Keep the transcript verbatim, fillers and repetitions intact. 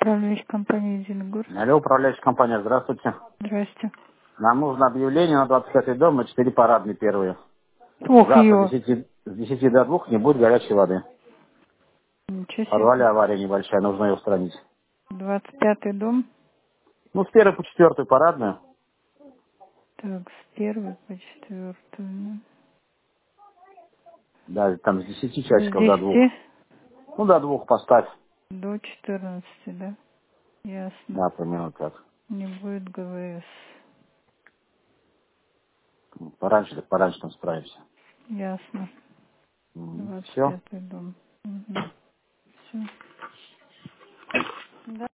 Управляющая компания «Зеленогорск». Алло, управляющая компания, здравствуйте. Здрасте. Нам нужно объявление на двадцать пятый дом, на четыре парадные первые. Ох, Завтра с ее. десяти, с десяти до двух не будет горячей воды. Ничего В подвале себе. авария небольшая, нужно ее устранить. двадцать пятый дом. Ну, с первой по четвертую парадную. Так, с первой по четвертую. ну. Да, там с десяти С часиков до двух. десяти Ну, до двух поставь. до четырнадцати, да? Ясно. Да, примерно так. Не будет ГВС. Ну, Пораньше, так пораньше там справимся. Ясно. двадцать Все. пятый дом. Угу. Все. Да.